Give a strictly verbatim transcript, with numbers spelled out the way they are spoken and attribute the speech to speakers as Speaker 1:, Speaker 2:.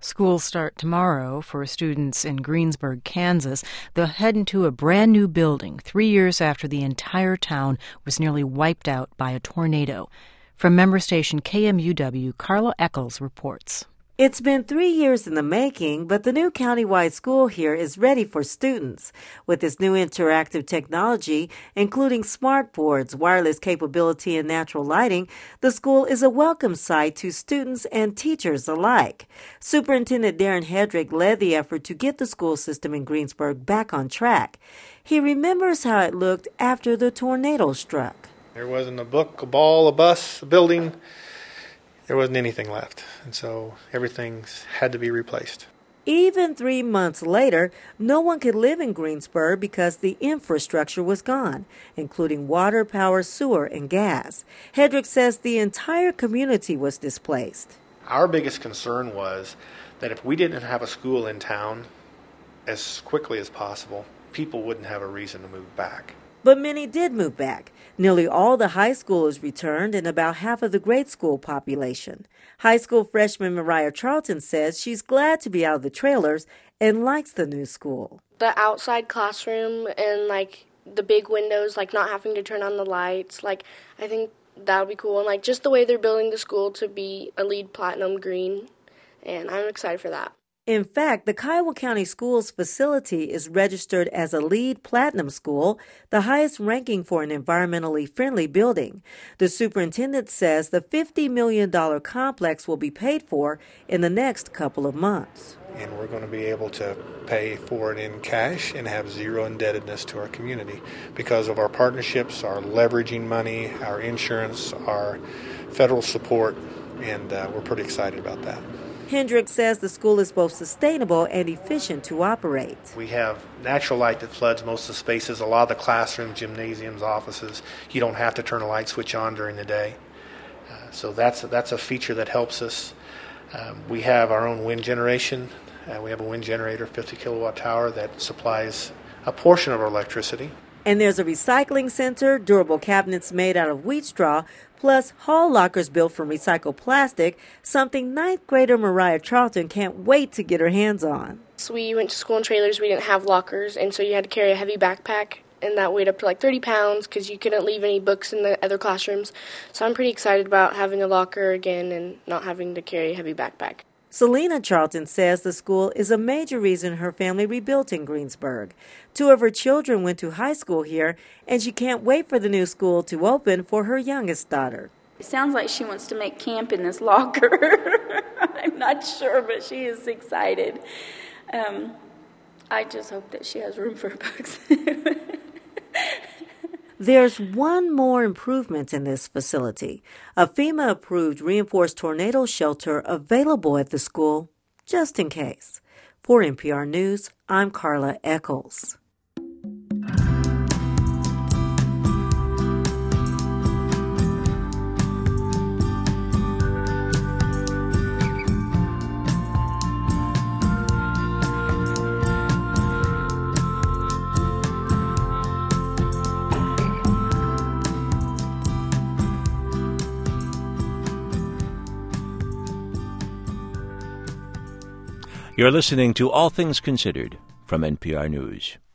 Speaker 1: Schools start tomorrow for students in Greensburg, Kansas. They'll head into a brand new building three years after the entire town was nearly wiped out by a tornado. From member station K M U W, Carla Eccles reports.
Speaker 2: It's been three years in the making, but the new countywide school here is ready for students. With its new interactive technology, including smart boards, wireless capability, and natural lighting, the school is a welcome sight to students and teachers alike. Superintendent Darren Hedrick led the effort to get the school system in Greensburg back on track. He remembers how it looked after the tornado struck.
Speaker 3: There wasn't a book, a ball, a bus, a building. There wasn't anything left, and so everything's had to be replaced.
Speaker 2: Even three months later, no one could live in Greensburg because the infrastructure was gone, including water, power, sewer, and gas. Hedrick says the entire community was displaced.
Speaker 3: Our biggest concern was that if we didn't have a school in town as quickly as possible, people wouldn't have a reason to move back.
Speaker 2: But many did move back. Nearly all the high schoolers returned and about half of the grade school population. High school freshman Mariah Charlton says she's glad to be out of the trailers and likes the new school.
Speaker 4: The outside classroom and like the big windows, like not having to turn on the lights, like I think that would be cool. And like just the way they're building the school to be a LEED Platinum green, and I'm excited for that.
Speaker 2: In fact, the Kiowa County Schools facility is registered as a LEED Platinum school, the highest ranking for an environmentally friendly building. The superintendent says the fifty million dollars complex will be paid for in the next couple of months.
Speaker 3: And we're going to be able to pay for it in cash and have zero indebtedness to our community because of our partnerships, our leveraging money, our insurance, our federal support, and uh, we're pretty excited about that.
Speaker 2: Hendrick says the school is both sustainable and efficient to operate.
Speaker 3: We have natural light that floods most of the spaces, a lot of the classrooms, gymnasiums, offices. You don't have to turn a light switch on during the day. Uh, so that's, that's a feature that helps us. Um, we have our own wind generation. Uh, we have a wind generator, fifty kilowatt tower that supplies a portion of our electricity.
Speaker 2: And there's a recycling center, durable cabinets made out of wheat straw, plus hall lockers built from recycled plastic, something ninth grader Mariah Charlton can't wait to get her hands on.
Speaker 4: So we went to school in trailers, we didn't have lockers, and so you had to carry a heavy backpack, and that weighed up to like thirty pounds because you couldn't leave any books in the other classrooms. So I'm pretty excited about having a locker again and not having to carry a heavy backpack.
Speaker 2: Selena Charlton says the school is a major reason her family rebuilt in Greensburg. Two of her children went to high school here, and she can't wait for the new school to open for her youngest daughter.
Speaker 5: It sounds like she wants to make camp in this locker. I'm not sure, but she is excited. Um, I just hope that she has room for books.
Speaker 2: There's one more improvement in this facility, a FEMA-approved reinforced tornado shelter available at the school, just in case. For N P R News, I'm Carla Eccles.
Speaker 6: You're listening to All Things Considered from N P R News.